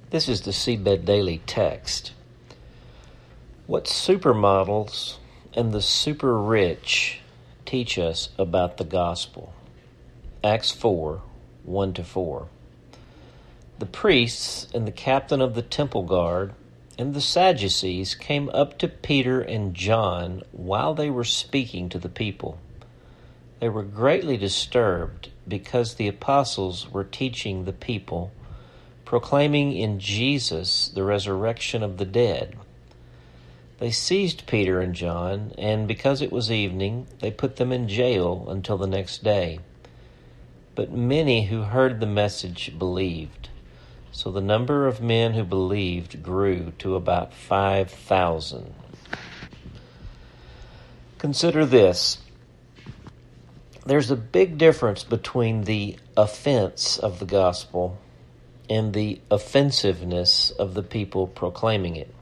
This is the Seedbed Daily text. What supermodels and the super rich teach us about the gospel. Acts 4, 1-4. The priests and the captain of the temple guard and the Sadducees came up to Peter and John while they were speaking to the people. They were greatly disturbed because the apostles were teaching the people, proclaiming in Jesus the resurrection of the dead. They seized Peter and John, and because it was evening, they put them in jail until the next day. But many who heard the message believed. So the number of men who believed grew to about 5,000. Consider this. There's a big difference between the offense of the gospel and the offensiveness of the people proclaiming it.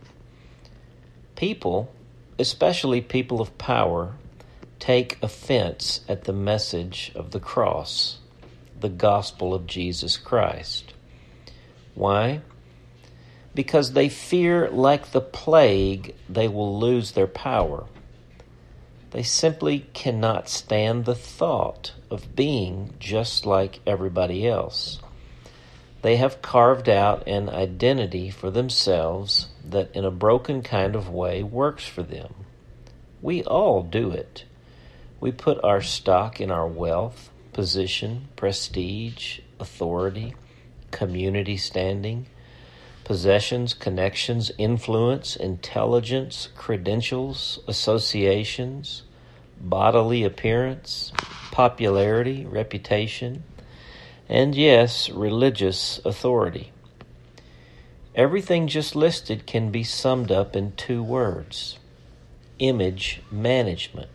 People, especially people of power, take offense at the message of the cross, the gospel of Jesus Christ. Why? Because they fear, like the plague, they will lose their power. They simply cannot stand the thought of being just like everybody else. They have carved out an identity for themselves that in a broken kind of way works for them. We all do it. We put our stock in our wealth, position, prestige, authority, community standing, possessions, connections, influence, intelligence, credentials, associations, bodily appearance, popularity, reputation, and yes, religious authority. Everything just listed can be summed up in 2 words: image management.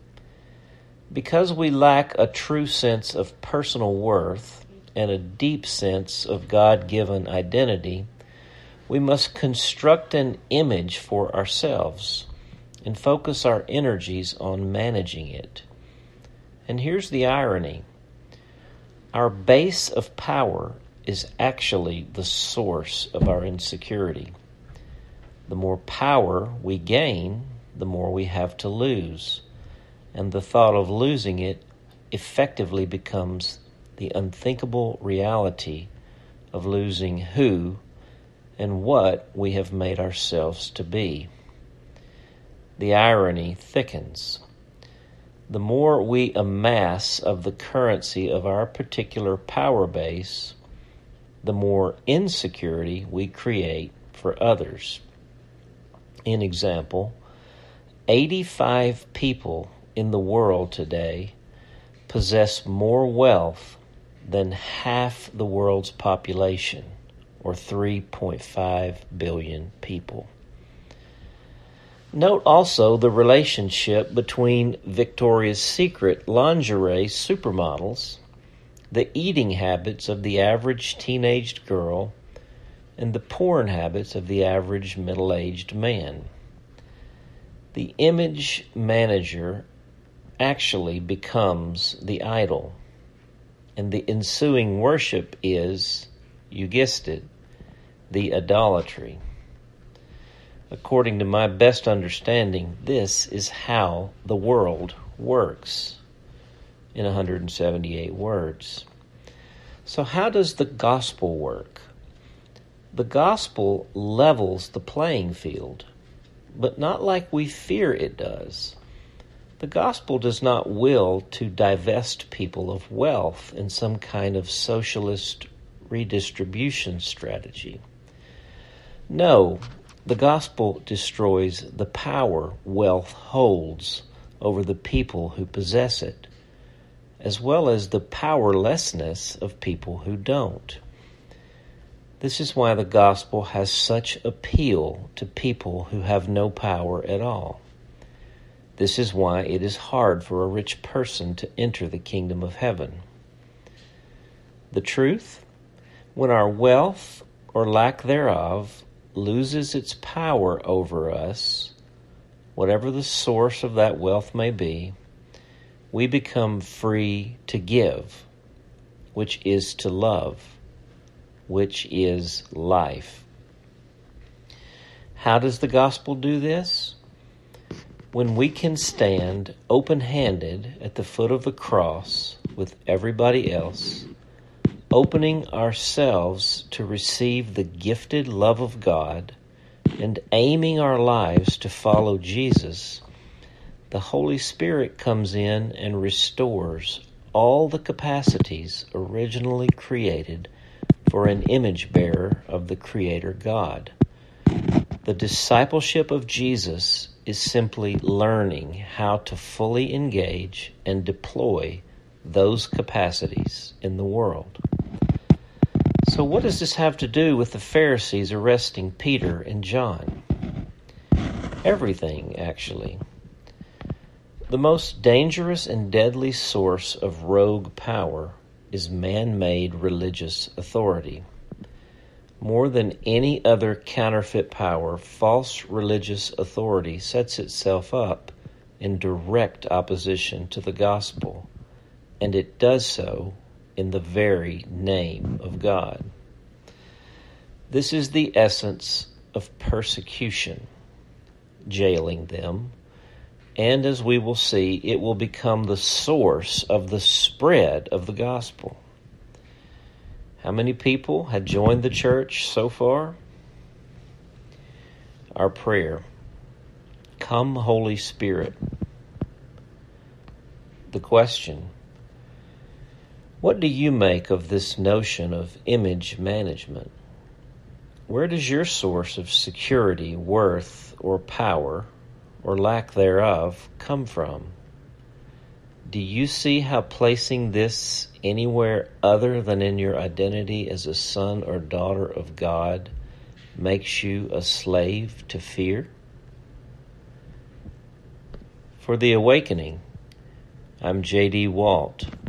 Because we lack a true sense of personal worth and a deep sense of God-given identity, we must construct an image for ourselves and focus our energies on managing it. And here's the irony. Our base of power is actually the source of our insecurity. The more power we gain, the more we have to lose. And the thought of losing it effectively becomes the unthinkable reality of losing who and what we have made ourselves to be. The irony thickens. The more we amass of the currency of our particular power base, the more insecurity we create for others. In example, 85 people in the world today possess more wealth than half the world's population, or 3.5 billion people. Note also the relationship between Victoria's Secret lingerie supermodels, the eating habits of the average teenaged girl, and the porn habits of the average middle-aged man. The image manager actually becomes the idol, and the ensuing worship is, you guessed it, the idolatry. According to my best understanding, this is how the world works in 178 words. So how does the gospel work? The gospel levels the playing field, but not like we fear it does. The gospel does not will to divest people of wealth in some kind of socialist redistribution strategy. No, the gospel destroys the power wealth holds over the people who possess it, as well as the powerlessness of people who don't. This is why the gospel has such appeal to people who have no power at all. This is why it is hard for a rich person to enter the kingdom of heaven. The truth? When our wealth, or lack thereof, loses its power over us, whatever the source of that wealth may be, we become free to give, which is to love, which is life. How does the gospel do this? When we can stand open-handed at the foot of the cross with everybody else, opening ourselves to receive the gifted love of God and aiming our lives to follow Jesus, the Holy Spirit comes in and restores all the capacities originally created for an image bearer of the Creator God. The discipleship of Jesus is simply learning how to fully engage and deploy those capacities in the world. So what does this have to do with the Pharisees arresting Peter and John? Everything, actually. The most dangerous and deadly source of rogue power is man-made religious authority. More than any other counterfeit power, false religious authority sets itself up in direct opposition to the gospel, and it does so in the very name of God. This is the essence of persecution, jailing them, and as we will see, it will become the source of the spread of the gospel. How many people had joined the church so far? Our prayer: Come, Holy Spirit. The question: what do you make of this notion of image management? Where does your source of security, worth, or power, or lack thereof, come from? Do you see how placing this anywhere other than in your identity as a son or daughter of God makes you a slave to fear? For The Awakening, I'm J.D. Walt.